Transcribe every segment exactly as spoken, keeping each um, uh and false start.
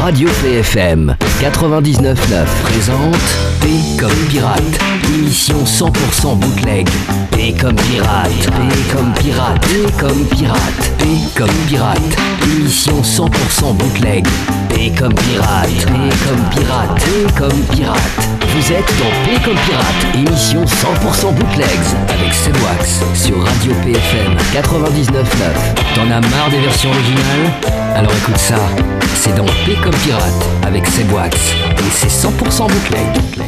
Radio P F M quatre-vingt-dix-neuf neuf présente P comme pirate, émission cent pour cent bootleg. P comme pirate, P comme pirate, P comme pirate, P comme pirate, émission cent pour cent bootleg. P comme pirate, P comme pirate, P comme pirate. Vous êtes dans P comme pirate, émission cent pour cent bootlegs avec Sebwax sur Radio P F M quatre-vingt-dix-neuf neuf. T'en as marre des versions originales? Alors écoute ça, c'est dans P comme pirate avec Sebwax et c'est cent pour cent bootleg.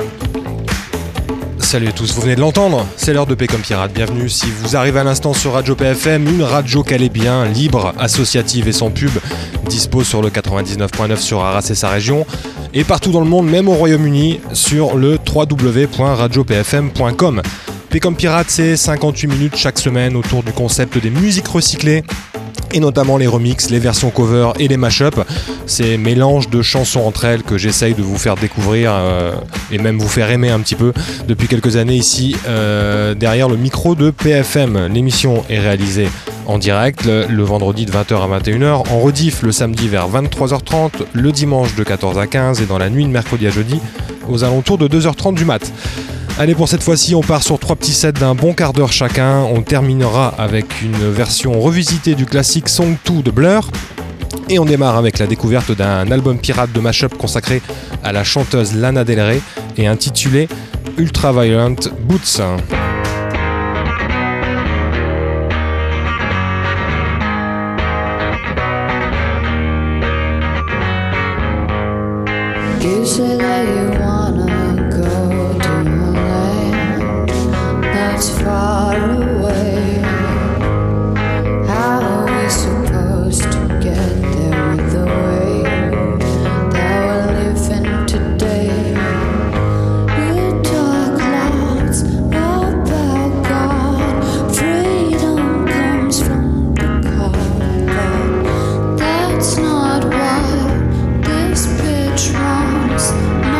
Salut à tous, vous venez de l'entendre, c'est l'heure de P comme pirate. Bienvenue si vous arrivez à l'instant sur Radio P F M, une radio calée bien, libre, associative et sans pub, dispo sur le quatre-vingt-dix-neuf point neuf sur Arras et sa région, et partout dans le monde, même au Royaume-Uni, sur le w w w point radio p f m point com. P comme pirate, c'est cinquante-huit minutes chaque semaine autour du concept des musiques recyclées, et notamment les remixes, les versions cover et les mash-up. Ces mélanges de chansons entre elles que j'essaye de vous faire découvrir euh, et même vous faire aimer un petit peu depuis quelques années ici euh, derrière le micro de P F M. L'émission est réalisée en direct le, le vendredi de vingt heures à vingt et une heures, en rediff le samedi vers vingt-trois heures trente, le dimanche de quatorze à quinze et dans la nuit de mercredi à jeudi aux alentours de deux heures trente du mat'. Allez, pour cette fois-ci, on part sur trois petits sets d'un bon quart d'heure chacun. On terminera avec une version revisitée du classique Song deux de Blur. Et on démarre avec la découverte d'un album pirate de mashup consacré à la chanteuse Lana Del Rey et intitulé Ultraviolent Boots. You say that you wanna go to a land that's far away. How are we supposed to get there with the way that we're living today? You talk lots about God, freedom comes from the cold, but that's not why this bitch wants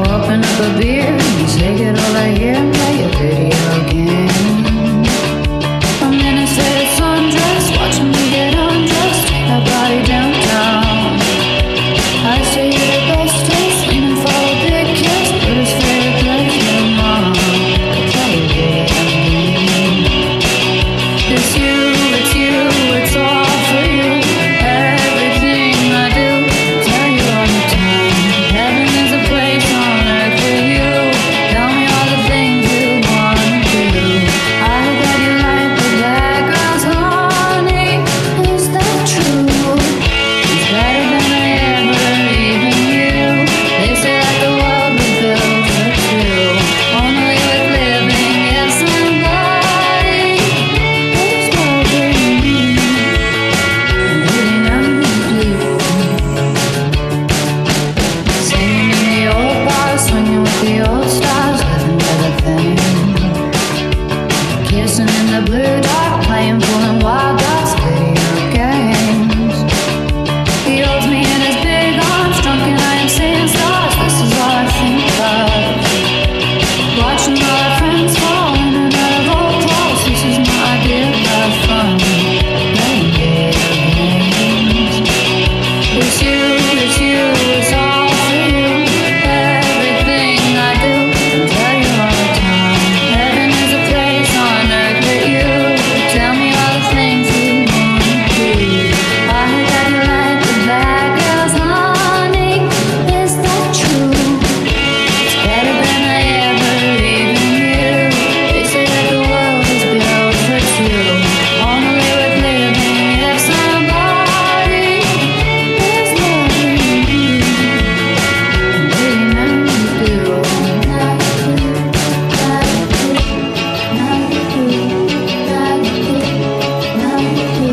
Open up a beer and take it all I hear and play a video game. I'm in a state of sundress, watching me get undressed, take my body downtown. I say you're the bestest, leaning for a big kiss, but his favorite place, your mom, could play a video game. It's you, it's you, it's all for you. Everything I do, tell you all the time. Heaven is a place on earth with you. Tell me all the things you wanna do. I hope that you like the bad girls, honey. Is that true? It's better than I ever even knew. They say that the world was built for two. Only with living if somebody is loving me. And baby, now you do. Singing in the old bars, swinging with the old stars, living by the thing. Kissing in the blue dark, playing pool and wild dogs, video games. He holds me in his big arms, drunk and I am seeing stars. This is all I think of. Watching all our friends fall in and out of old clothes. This is my idea of fun. Playing video games. It's you, it's you, it's all for you. Everything I do, I tell you all the time. Heaven is a place on earth with you. Tell me all the things you wanna do. I heard that you like the bad girls, honey. Is that true? It's better than I ever even knew. They say that the world is built for two. Only with living if somebody is loving you. And baby, now you do. Now you do. Now you do. Now you do. Now you do. Now you do.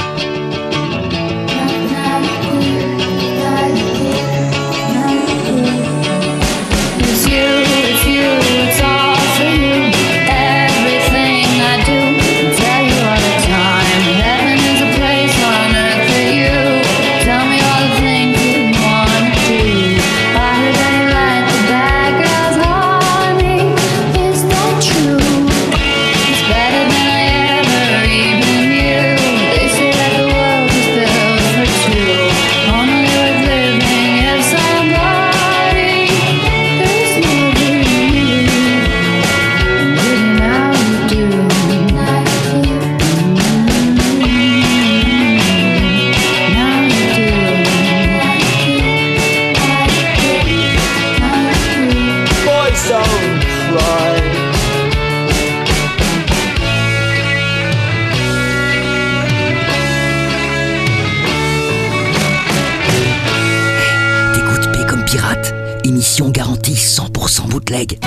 Now you do. Now you do. Now you do. It's you, it's you, it's all for you. Everything I do, I tell you all the time. Heaven is a place on earth for you. Tell me all the things you wanna do. I heard that you like the bad girls, honey. Is that true? It's better than I ever even knew. They say that the world was built for two. Only with living if somebody is loving you. And baby, now you do. Now you do. Now you do. Now you do. Boys don't cry. T'écoutes P comme pirate, émission garantie cent pour cent bootleg.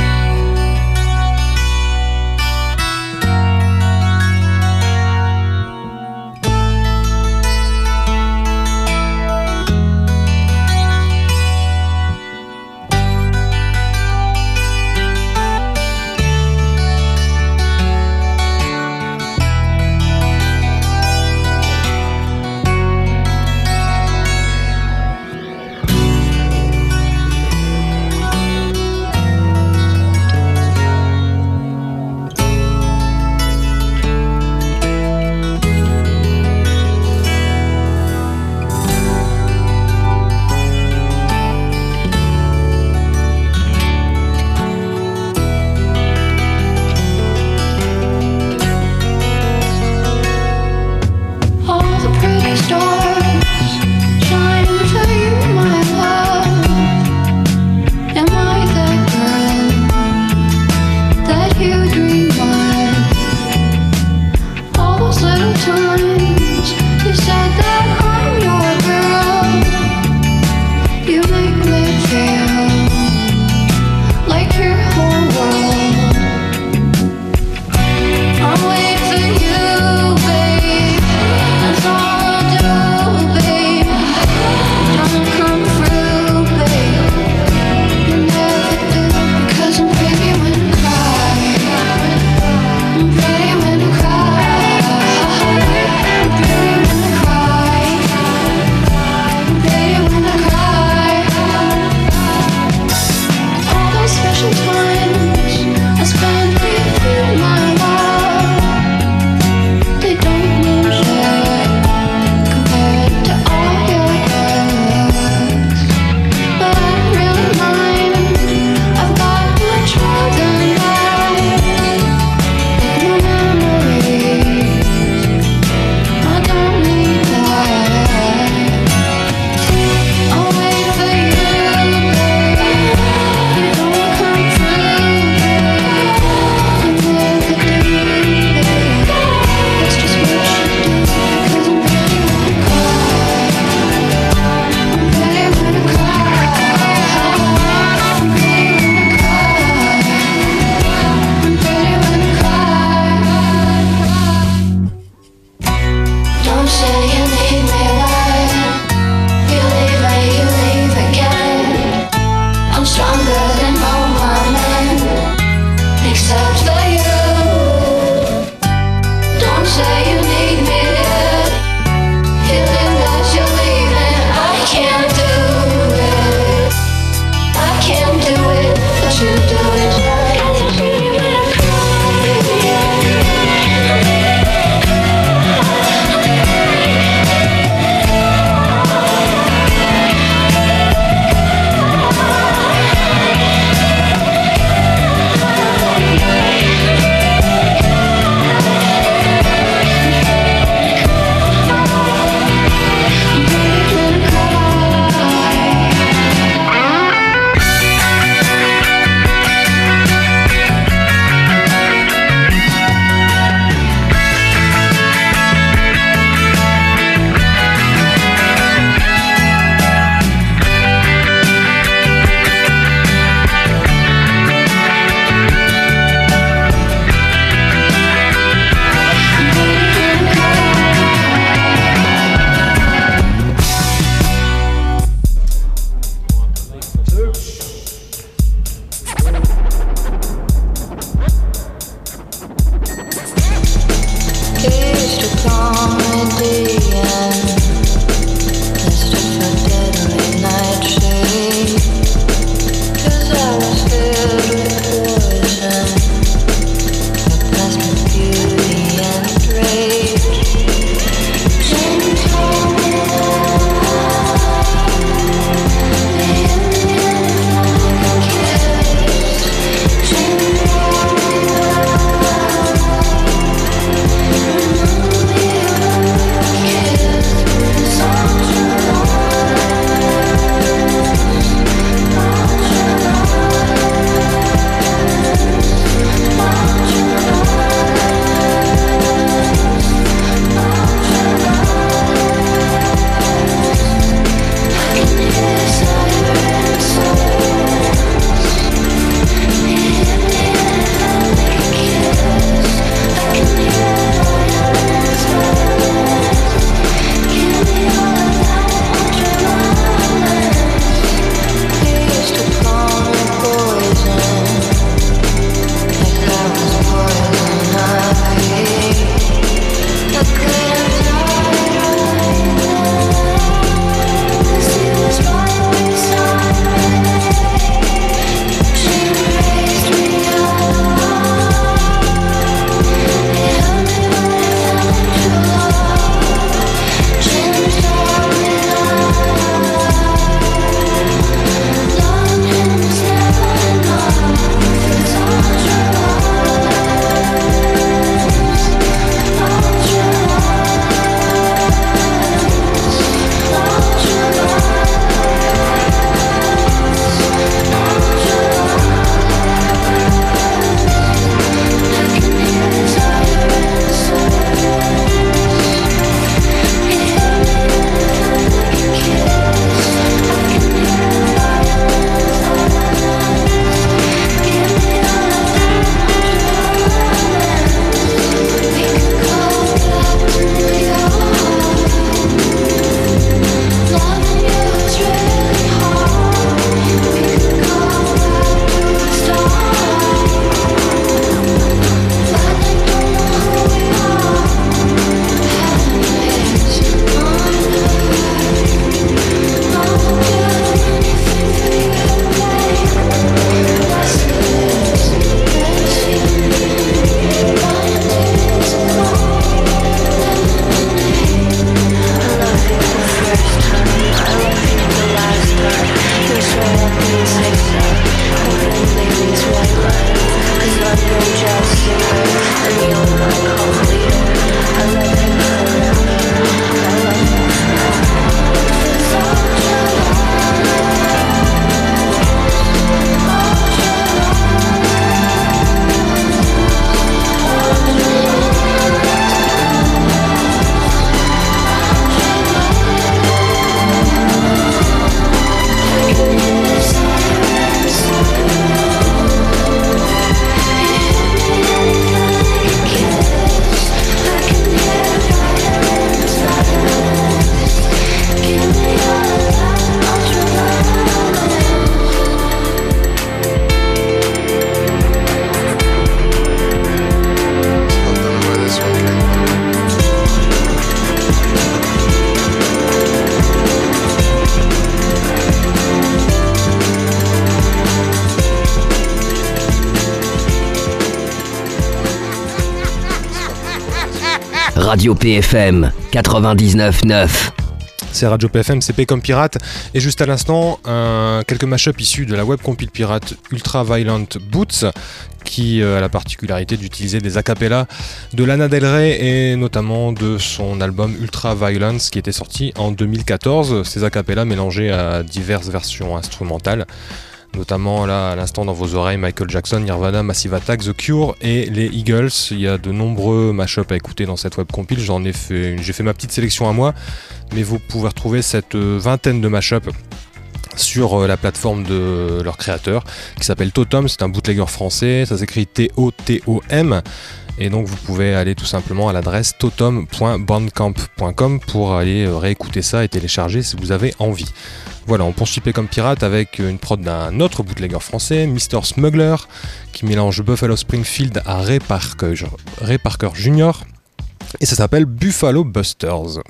Radio P F M quatre-vingt-dix-neuf neuf. C'est Radio P F M, c'est P comme Pirate. Et juste à l'instant, un, quelques mashups issus de la web compile pirate Ultra Violent Boots, qui a la particularité d'utiliser des acapellas de Lana Del Rey et notamment de son album Ultra Violence qui était sorti en deux mille quatorze. Ces acapellas mélangés à diverses versions instrumentales. Notamment là à l'instant dans vos oreilles Michael Jackson, Nirvana, Massive Attack, The Cure et les Eagles. Il y a de nombreux mashups à écouter dans cette web compile. J'en ai fait, j'ai fait ma petite sélection à moi, mais vous pouvez retrouver cette vingtaine de mashups sur la plateforme de leur créateur qui s'appelle Totom. C'est un bootlegger français, ça s'écrit T O T O M. Et donc vous pouvez aller tout simplement à l'adresse totom point bandcamp point com pour aller réécouter ça et télécharger si vous avez envie. Voilà, on poursuit P comme Pirate avec une prod d'un autre bootlegger français, mister Smuggler, qui mélange Buffalo Springfield à Ray Parker, Ray Parker Junior Et ça s'appelle Buffalo Busters.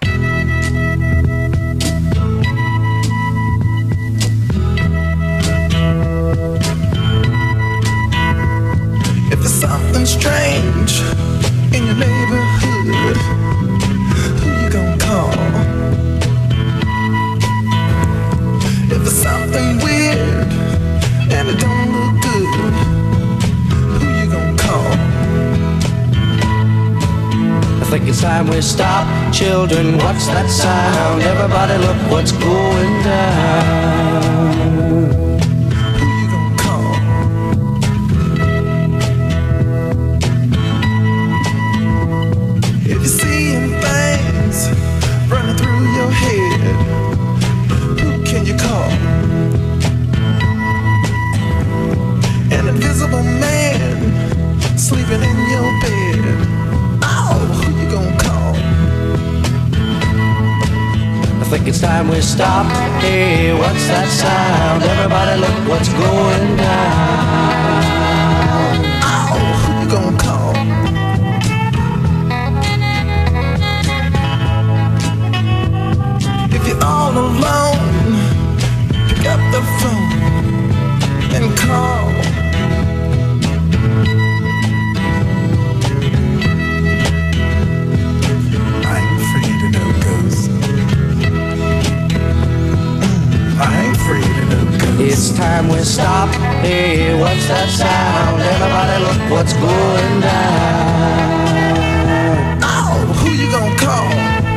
If there's something strange in your neighborhood, who you gonna call? If there's something weird and it don't look good, who you gonna call? I think it's time we stop. Children, what's that sound? Everybody look what's going down. Invisible man sleeping in your bed. Oh, who you gonna call? I think it's time we stop. Hey, what's that sound? Everybody look what's going down. Oh, who you gonna call? If you're all alone, pick up the phone and call. It's time we stop. Hey, what's that sound? Everybody look what's going down. Oh, who you gonna call?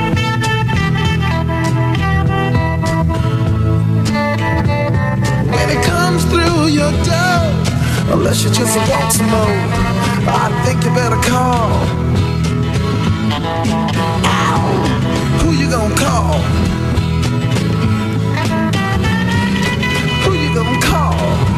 When it comes through your door, unless you just want some more, I think you better call. Ow, who you gonna call? Gonna call.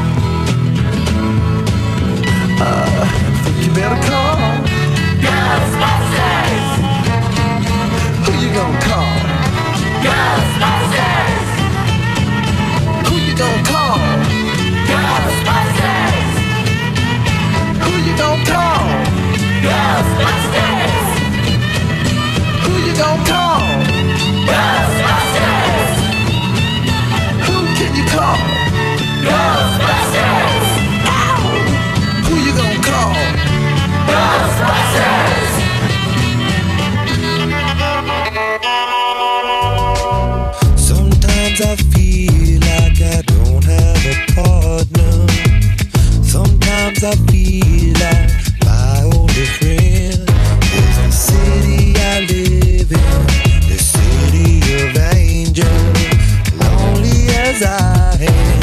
Uh, I think you better call Ghostbusters. Who you gonna call? Ghostbusters. Who you gonna call? Ghostbusters. Who you gonna call? Ghostbusters. Who you gonna call? Ghostbusters. Who can you call? Ghostbusters! Ow! Who you gonna call? Ghostbusters! Sometimes I feel like I don't have a partner. Sometimes I feel like my only friend is the city I live in, the city of angels. Lonely as I am,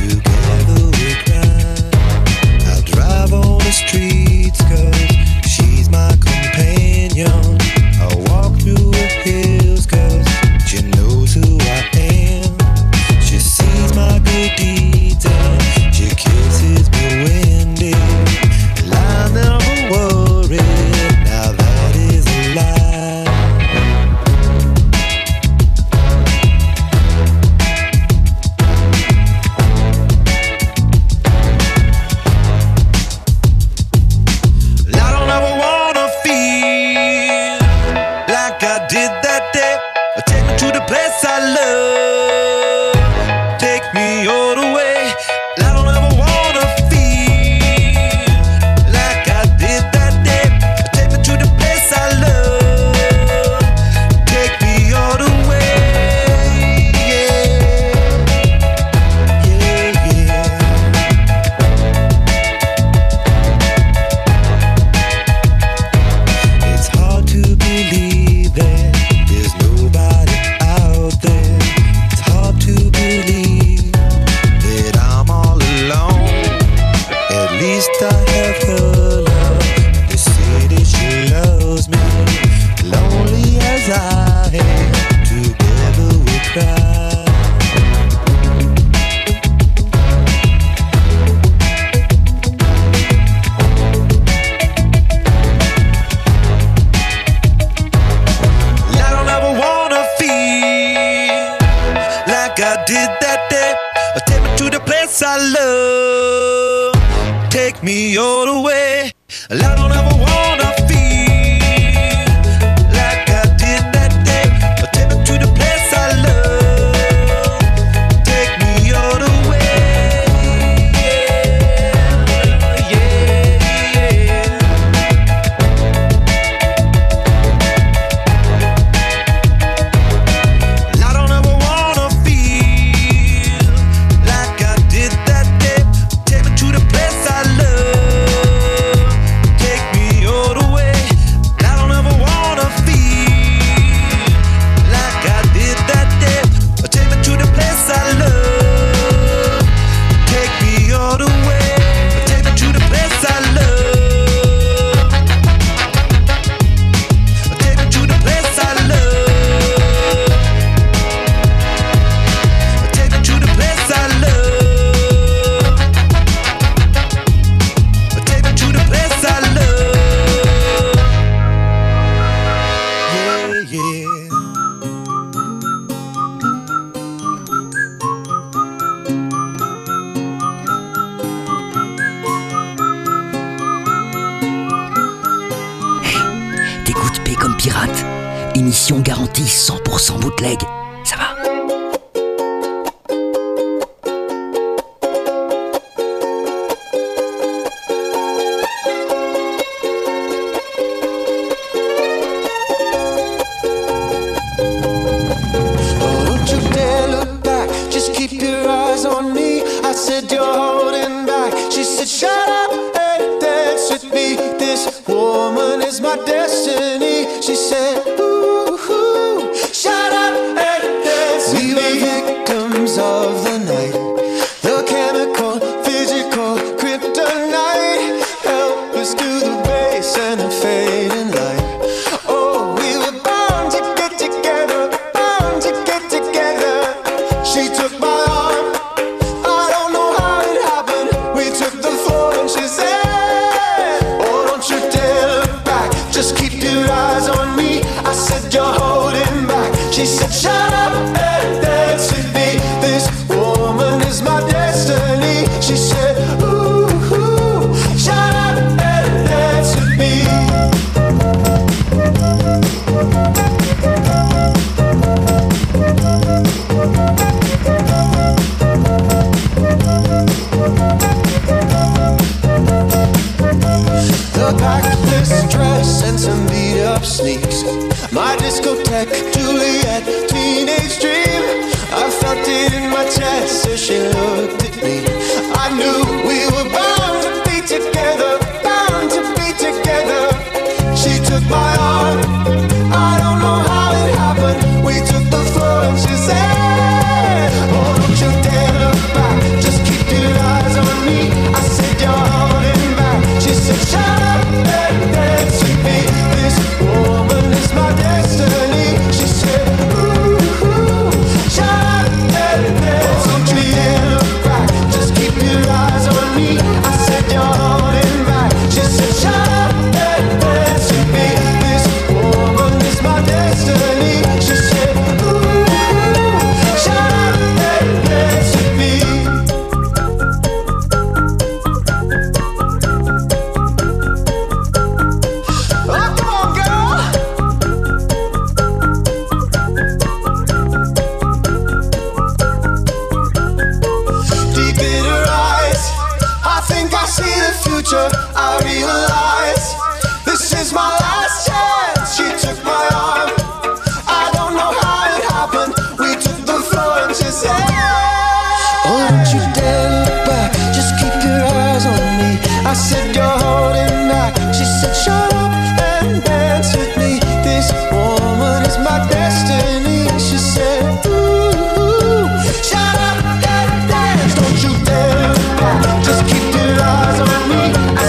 streets, cause she's my companion. I walk through the hills cause she knows who I am. She sees my good deeds and she kisses me when they least I have her love. The city she loves me, lonely as I am. Together we cry. I did that day. Take me to the place I love. Take me all the way. I don't ever wanna feel like I did that day. Take me to the place I love. Take me all the way. Yeah, yeah. I don't ever wanna feel like I did that day. Take me to the place I love. Take me all the way. I don't ever wanna feel like I did that day. Take me to the place I love. Take me all the way. Take me to the place I love. Take me to the place I love. Take me to the place I love. Take me to the place I love. Yeah, yeah. T'écoutes P comme pirate. Émission garantie cent pour cent bootleg. Ça va? Oh, don't you dare look back, just keep your eyes on me. I said you're holding back. She said shut up and dance with me. This woman is my destiny. She said ooh, ooh, shut up and dance with me. We were victims of the night. The chemical, physical, kryptonite. Helpless to the base and the fading light. Oh, we were bound to get together, bound to get together. She took my arm, I don't know how it happened. We took the floor and she said, oh, don't you dare look back, just keep your eyes on me. I said you're holding back. She said shut up and dance with me. This woman is my destiny. She said ooh, ooh, shut up and dance with me. The backless dress and some beat up sneaks. My discotheque, Juliet, teenage dream. I felt it in my chest as she looked at me. I knew we were bound to be together, bound to be together. She took my arm, I don't know how it happened. We took the floor and she said, oh, don't you dare look back, just keep your eyes on me. I said you're holding back. She said shut up and dance with me. This woman is my destiny. She said ooh, ooh, shut up and dance with me. Don't you dare look back, just keep your eyes on me. I said you're holding back. She said shut up and dance with me. This woman is my destiny. She said ooh, shut up and dance with me. Oh, come on, girl. Deep in her eyes, I think I see the future. I realize this is my last chance. She took my arm, I don't know how it happened. We took the floor and she said, oh, don't you dare look back, just keep your eyes on me. I said you're holding back. She said shut up and dance with me. This woman is my destiny. She said ooh, ooh, shut up and dance. Don't you dare look back, just keep your eyes on me.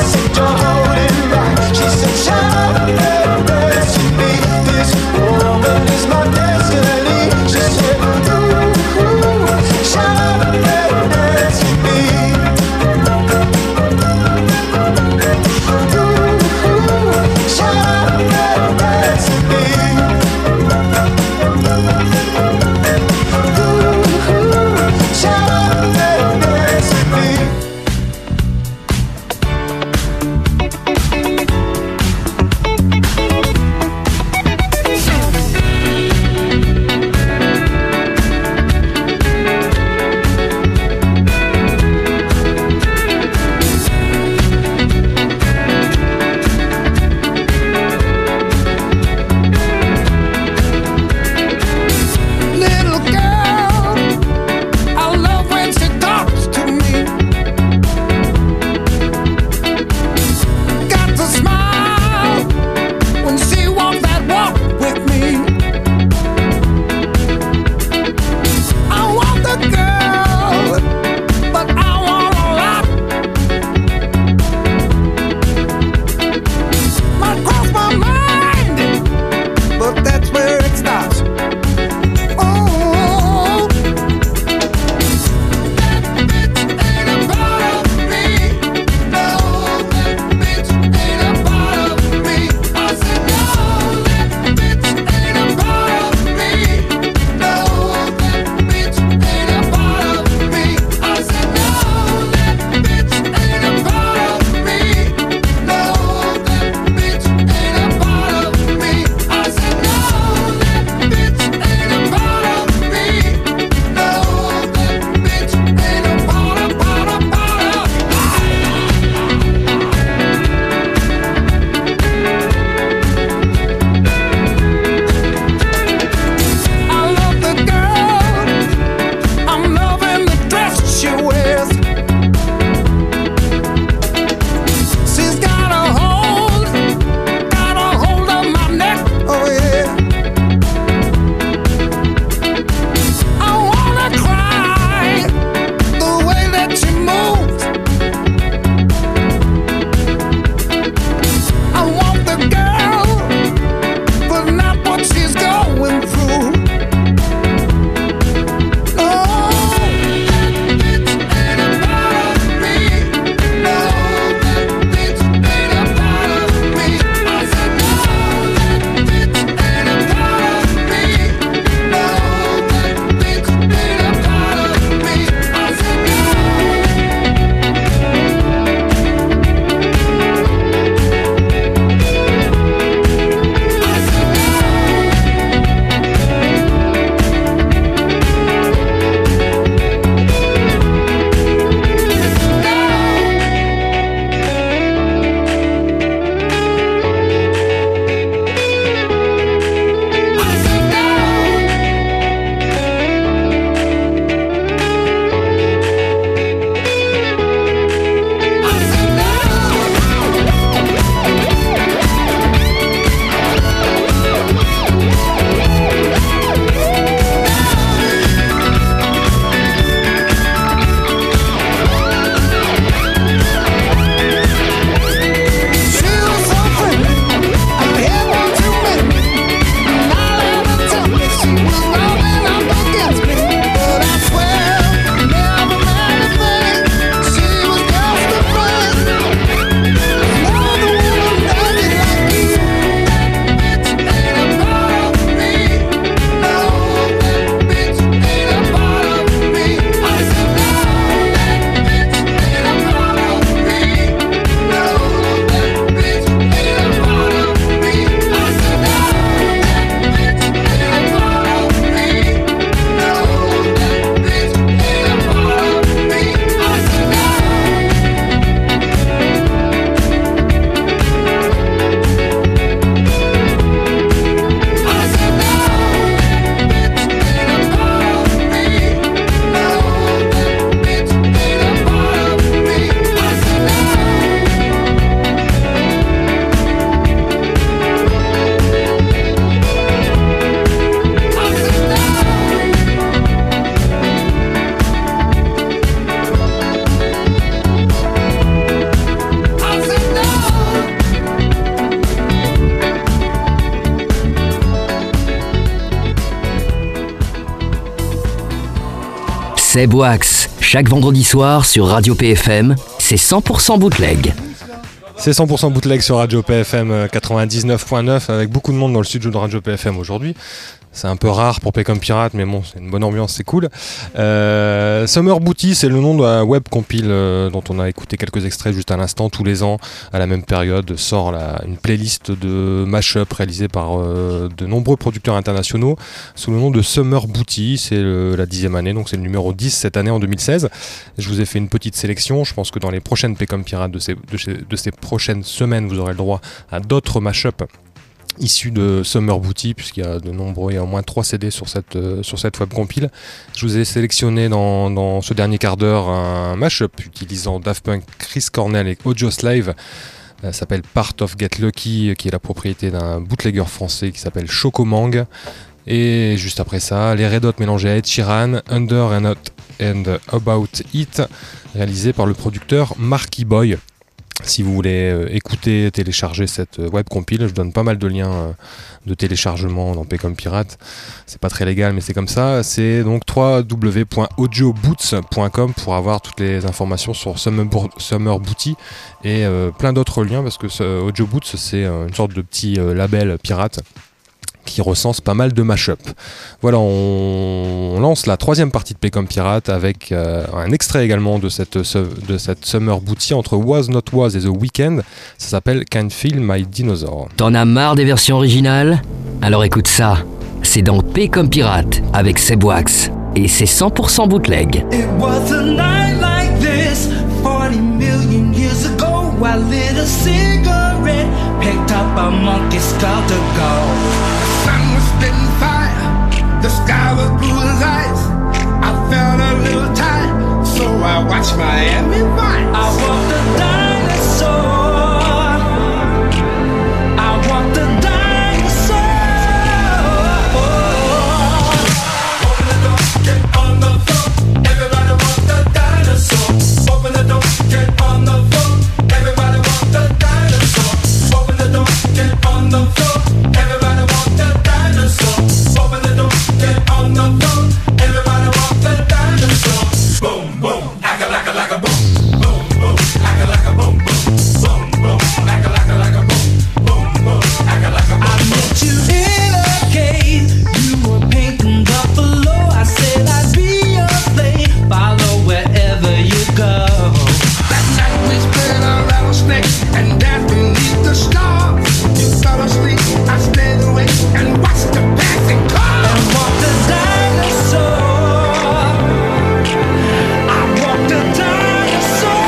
Seb Wax, chaque vendredi soir sur Radio P F M, c'est cent pour cent bootleg. C'est cent pour cent bootleg sur Radio P F M quatre-vingt-dix-neuf point neuf avec beaucoup de monde dans le studio de Radio P F M aujourd'hui. C'est un peu rare pour P comme Pirate, mais bon, c'est une bonne ambiance, c'est cool. Euh, Summer Booty, c'est le nom de la web compile euh, dont on a écouté quelques extraits juste à l'instant. Tous les ans, à la même période, sort la, une playlist de mash-up réalisée par euh, de nombreux producteurs internationaux sous le nom de Summer Booty. C'est le, la dixième année, donc c'est le numéro dix cette année en deux mille seize. Je vous ai fait une petite sélection. Je pense que dans les prochaines P comme Pirate de ces, de, ces, de ces prochaines semaines, vous aurez le droit à d'autres mash-up issu de Summer Booty, puisqu'il y a de nombreux, il y a au moins trois C D sur cette, euh, sur cette web compile. Je vous ai sélectionné dans, dans ce dernier quart d'heure un mashup utilisant Daft Punk, Chris Cornell et Audioslave. Ça s'appelle Part of Get Lucky, qui est la propriété d'un bootlegger français qui s'appelle Chocomang. Et juste après ça, les Red Hot mélangés à Ed Sheeran, Under and Out and About It, réalisé par le producteur Marky Boy. Si vous voulez euh, écouter, télécharger cette euh, web compile, je donne pas mal de liens euh, de téléchargement dans P comme Pirate. C'est pas très légal, mais c'est comme ça. C'est donc w w w point audio boots point com pour avoir toutes les informations sur Summer, Summer Booty et euh, plein d'autres liens, parce que ce Audio Boots, c'est euh, une sorte de petit euh, label pirate qui recense pas mal de mash-up. Voilà, on, on lance la troisième partie de P comme Pirate avec euh, un extrait également de cette, de cette Summer Booty entre Was Not Was et The Weeknd. Ça s'appelle Can't Feel My Dinosaur. T'en as marre des versions originales ? Alors écoute ça, c'est dans P comme Pirate avec Seb Wax et c'est cent pour cent bootleg. It was a night like this forty million years ago. I lit a cigarette, picked up a monkey skull to go. Sun was spitting fire, the sky was blue as ice. I felt a little tired, so I watched Miami Vice. I walked a dinosaur. I walked a dinosaur. Open the door, get on the floor. Everybody wants the dinosaur. Open the door, get on the floor. Everybody wants the dinosaur. Open the door, get on the floor. Everybody wants the dinosaur. Open the door, get on the floor. Everybody wants the dinosaur. Boom, boom, acca lacka lacka boom. Boom, boom, acca lacka boom, boom. Boom, boom, acca lacka lacka boom. Boom, boom, acca lacka boom. I met you in a cave. You were painting the floor. I said I'd be your slave. Follow wherever you go. That night we split a rattlesnake and danced beneath the stars. You fell asleep, I stayed awake and watched the passing cars. And walked a dinosaur. I walked a dinosaur.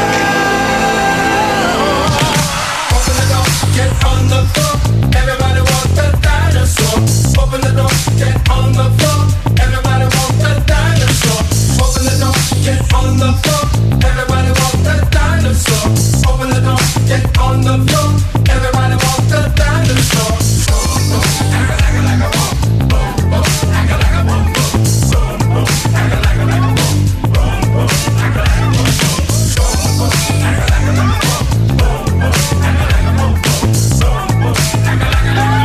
Open the door, get on the floor. Everybody wants the dinosaur. Open the door, get on the floor. Everybody wants the dinosaur. Open the door, get on the floor. Everybody wants the dinosaur. Open the door, get on the floor. Everybody wants the dinosaur. Boom, boom, acca lacka lacka boom. Boom, boom, acca lacka boom, boom. Boom, boom, acca lacka lacka boom. Boom, boom, acca lacka boom, boom. Boom, boom, acca lacka lacka boom. Boom, boom, acca lacka boom, boom. Boom, boom, acca lacka lacka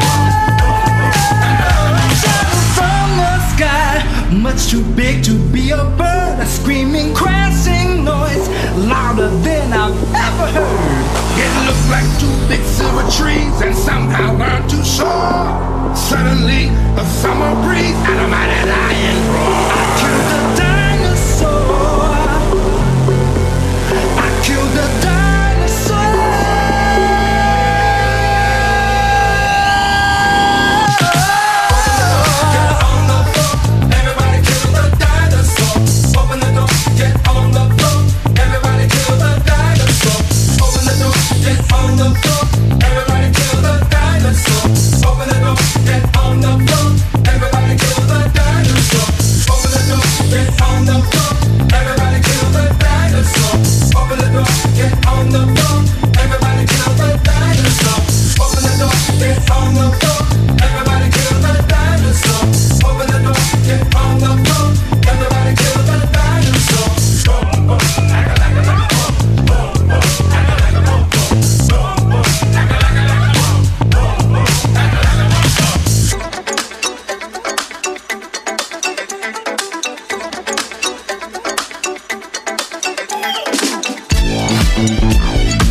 boom. Shouting from the sky, much too big to be a bird. A screaming, crashing noise, louder than I've ever heard. It looked like two big silver trees and somehow learned to soar. Suddenly, a summer breeze and a mighty lion roar. I killed a dinosaur. I killed a dinosaur. Get on the floor, everybody kill the dinosaur. Open the door, get on the floor. Everybody kill the dinosaur. Open the door, get on the floor. Everybody kill the dinosaur. Open the door, get on the floor. Everybody kill the dinosaur. Open the door, get on the floor. Everybody kill the dinosaur. Open the door, get on the floor. Everybody kill the dinosaur. Open the door, get on the floor. Everybody kill the dinosaur. Open the door, get on the floor. Everybody kill the dinosaur. Boom, boom, acca lacka lacka boom. Boom, boom, acca lacka boom, boom. Boom, boom,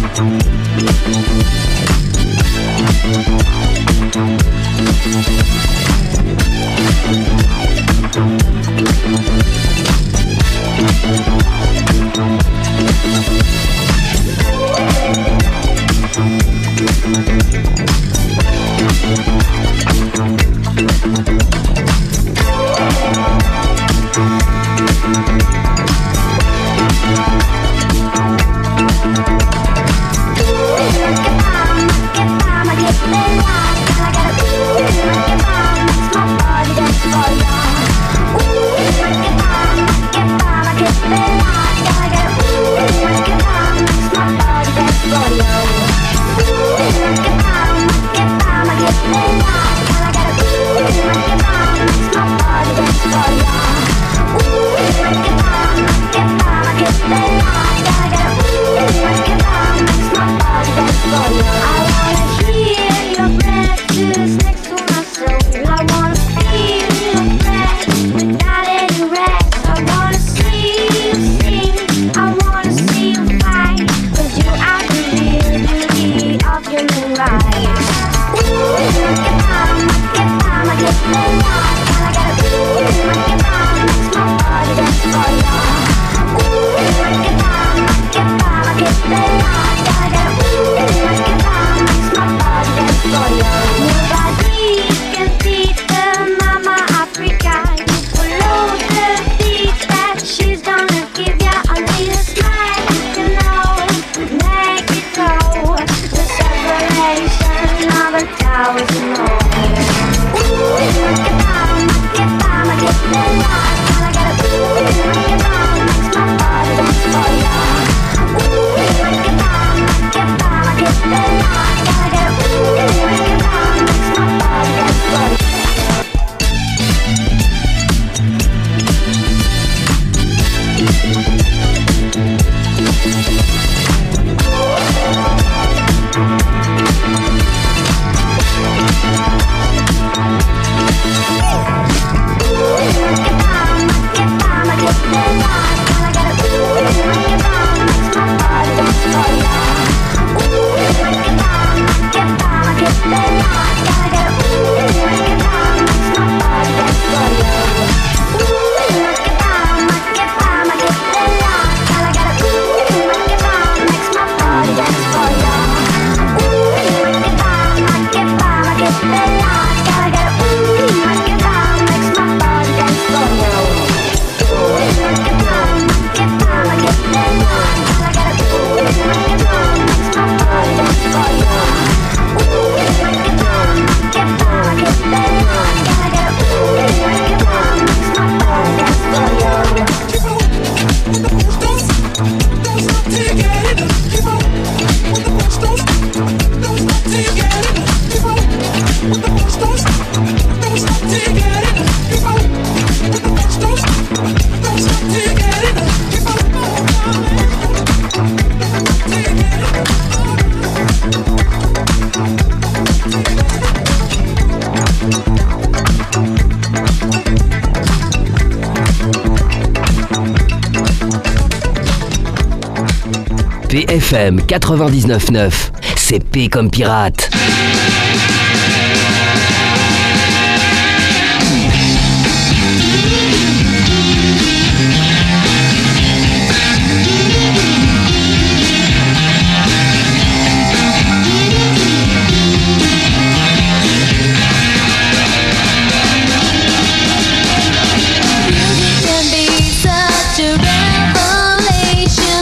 P F M quatre-vingt-dix-neuf neuf, c'est P comme pirate.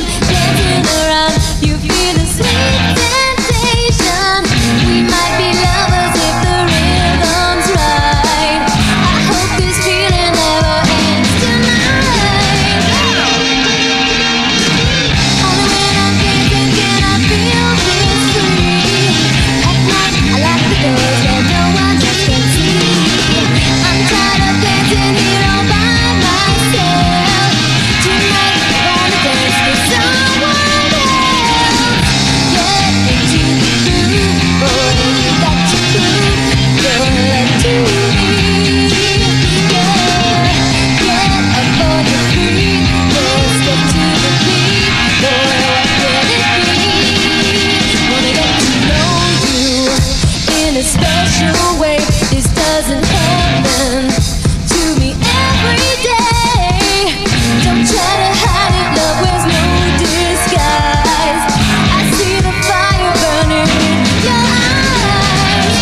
You feel the sweet temptation. We might be lovers. special way. This doesn't happen to me every day. Don't try to hide it, love wears no disguise. I see the fire burning in your eyes.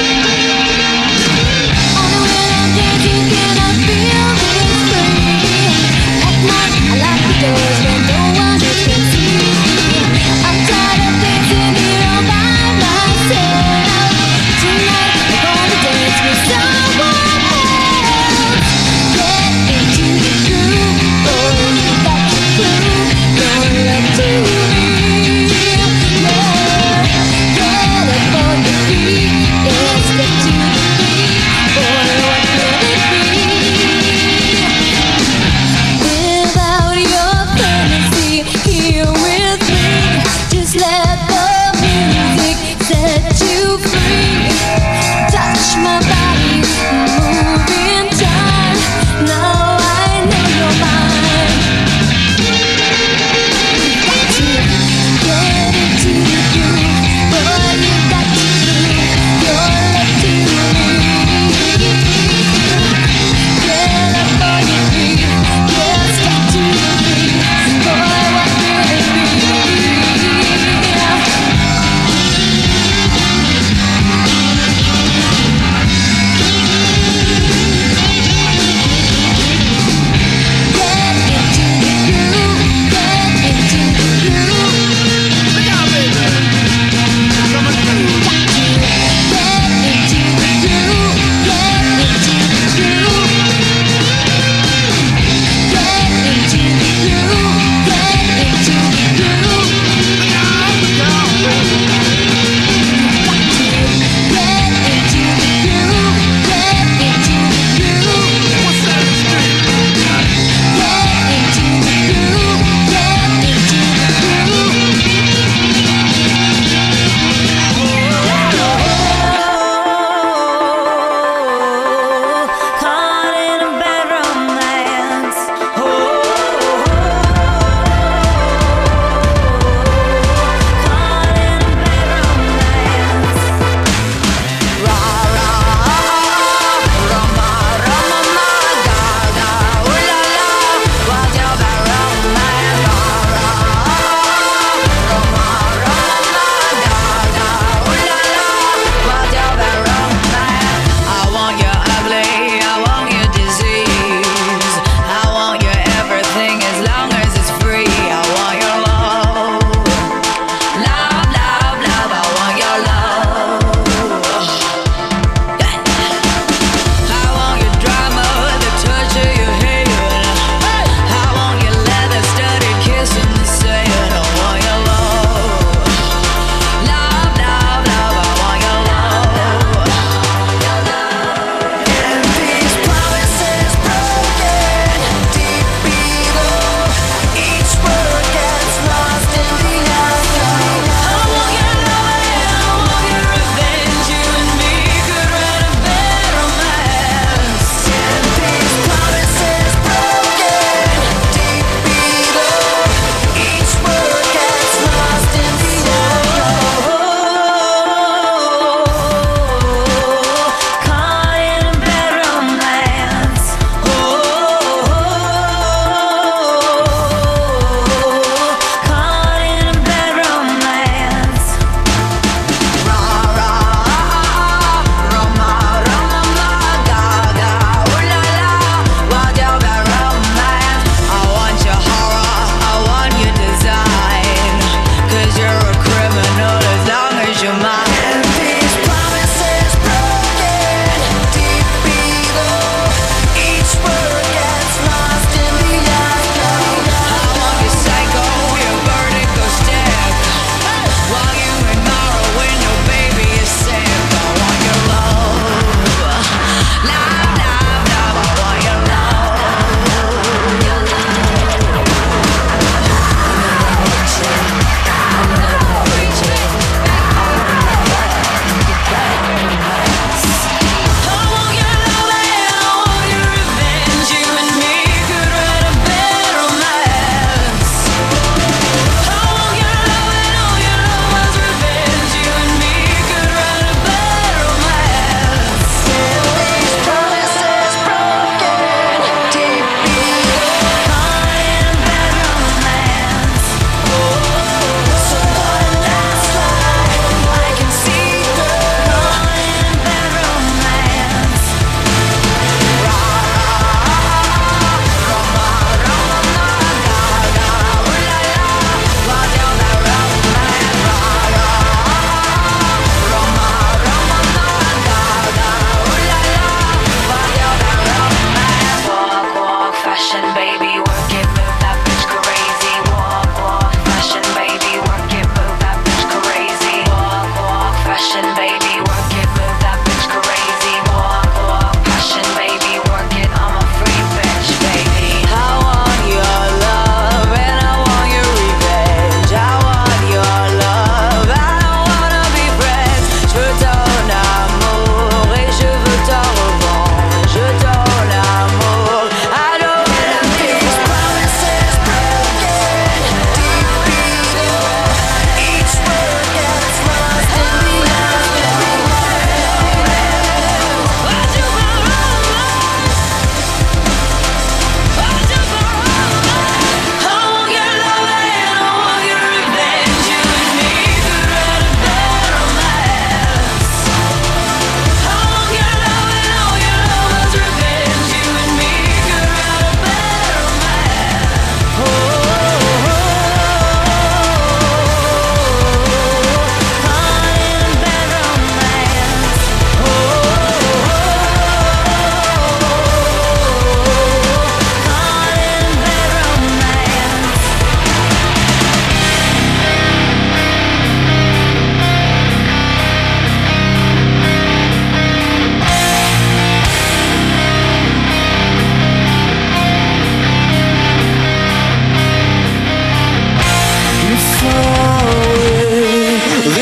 Only when I'm dancing can I feel this free. At night I lock the doors when no one else can see. I'm tired of dancing here all by myself. Tonight I'm gonna dance with someone else.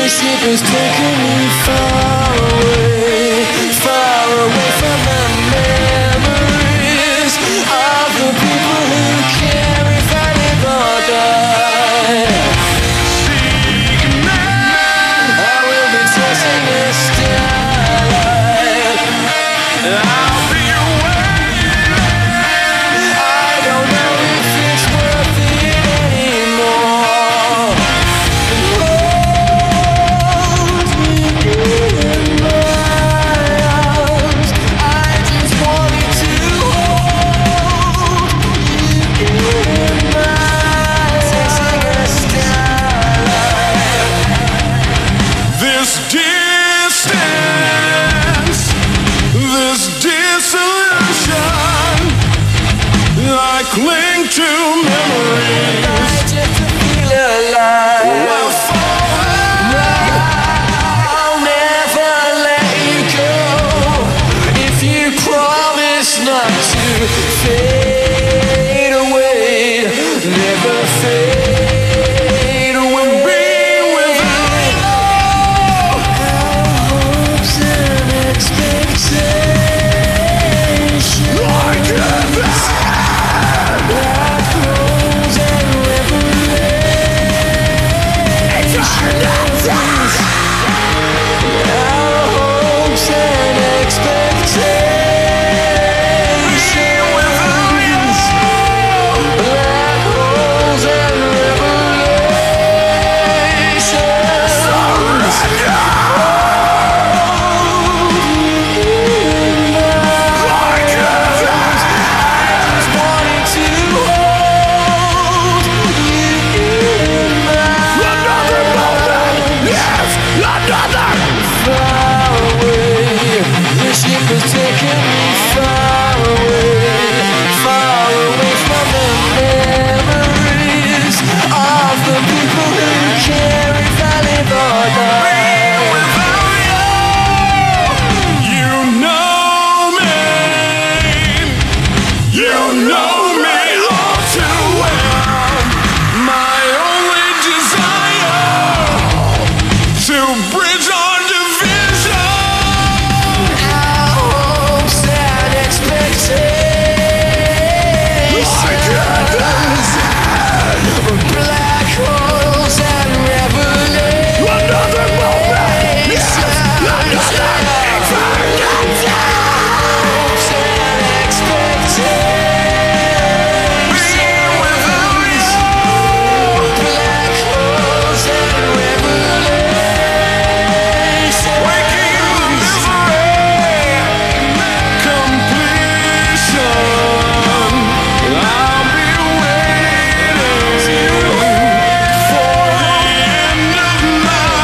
This ship has taken me far away, far away from the memories of the people who care if I live or die. I will be chasing the starlight. I'll be waiting. I don't know if it's worth it anymore. Hold me in my arms. I just wanted to hold you in my chasing the starlight. This distance, this dissolution, I cling to memories. Just to feel alive. Well, I'll never let you go if you promise not to fade away, never fade away. Be without hopes and expectations. Like heaven. Black holes and revelations. Our hopes and expectations. Black holes and revelations. Taking me far away, far away from the memories of the people who care if I live or die. You know me, you know me all too well. My only desire to bridge our division. Black holes and revelations. Another moment. Yes. Another hopes and expectations. Being without you. Black holes and revelations. Waking in the misery. Completion. I'll be waiting for the end of my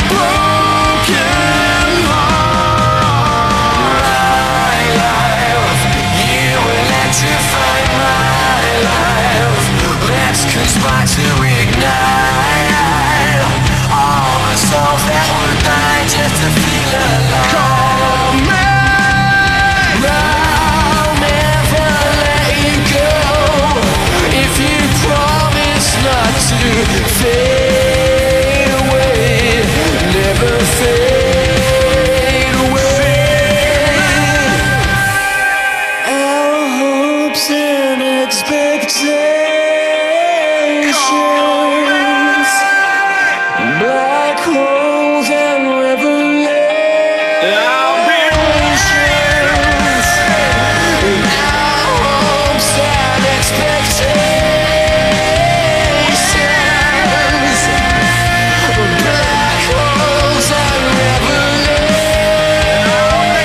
broken heart. My life, you electrify my life. Let's conspire to ignite all the souls that would die just to feel alive. Call me. I'll never let you go if you promise not to fade away, never fade away. Our hopes and expectations. Black holes and revelations. I'll be wishing. Our hopes and expectations. Black holes and revelations.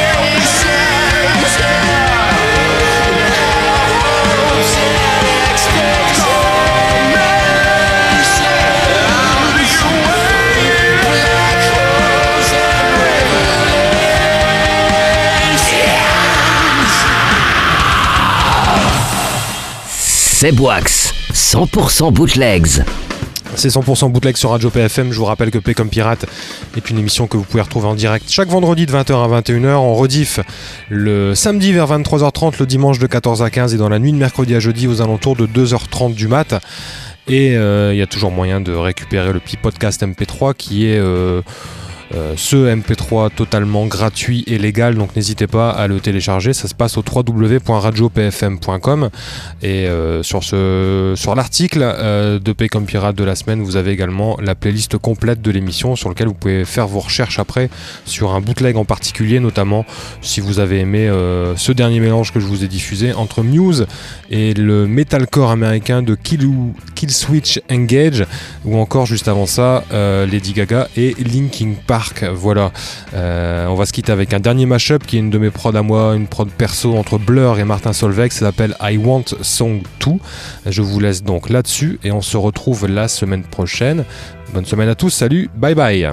C'est Boax, cent pour cent bootlegs. C'est cent pour cent bootleg sur Radio P F M. Je vous rappelle que P comme Pirate est une émission que vous pouvez retrouver en direct chaque vendredi de vingt heures à vingt et une heures, en rediff le samedi vers vingt-trois heures trente, le dimanche de quatorze à quinze et dans la nuit de mercredi à jeudi aux alentours de deux heures trente du mat. Et il euh, y a toujours moyen de récupérer le petit podcast M P trois qui est euh, euh, ce M P trois totalement gratuit et légal, donc n'hésitez pas à le télécharger. Ça se passe au w w w point radio p f m point com et euh, sur, ce, sur l'article euh, de P comme Pirate de la semaine, vous avez également la playlist complète de l'émission sur laquelle vous pouvez faire vos recherches après sur un bootleg en particulier, notamment si vous avez aimé euh, ce dernier mélange que je vous ai diffusé entre Muse et le metalcore américain de Kill, Killswitch Engage, ou encore juste avant ça euh, Lady Gaga et Linkin Park. Voilà, euh, on va se quitter avec un dernier mashup qui est une de mes prods à moi, une prod perso entre Blur et Martin Solveig, ça s'appelle I Want Song deux. Je vous laisse donc là-dessus et on se retrouve la semaine prochaine. Bonne semaine à tous, salut, bye bye.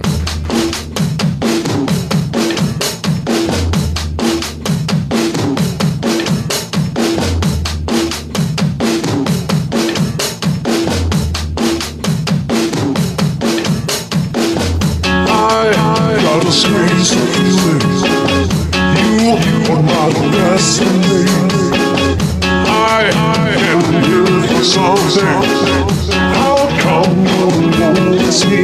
The space of feelings, you are my destiny. I am here for something. How come you won't miss me?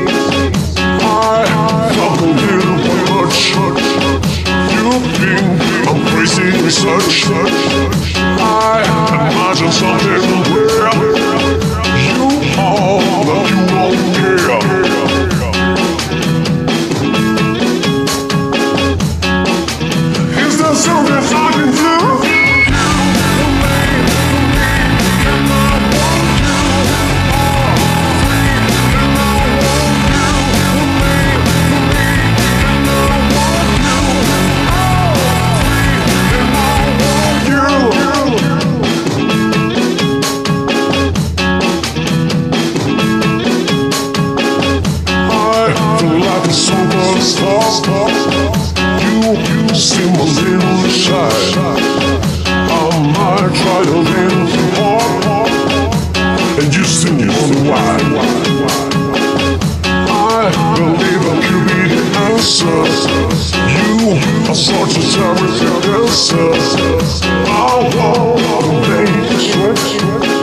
I love a little bit much. You think I'm crazy research. I imagine something where you are, but you won't care. Something I can do. I feel like a superstar. You seem a little shy. I might try to lean too hard, and you seem to wonder why. I believe I could be the answer. You are such a terrific dancer. I want to make you stretch.